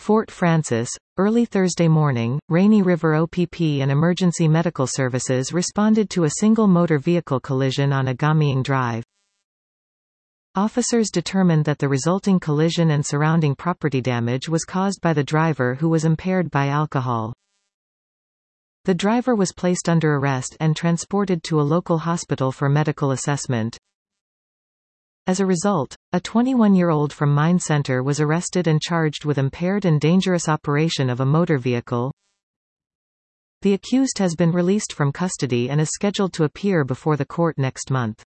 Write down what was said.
Fort Francis. Early Thursday morning, Rainy River OPP and emergency medical services responded to a single motor vehicle collision on Agaming Drive. Officers determined that the resulting collision and surrounding property damage was caused by the driver, who was impaired by alcohol. The driver was placed under arrest and transported to a local hospital for medical assessment. As a result, a 21-year-old from Mine Center was arrested and charged with impaired and dangerous operation of a motor vehicle. The accused has been released from custody and is scheduled to appear before the court next month.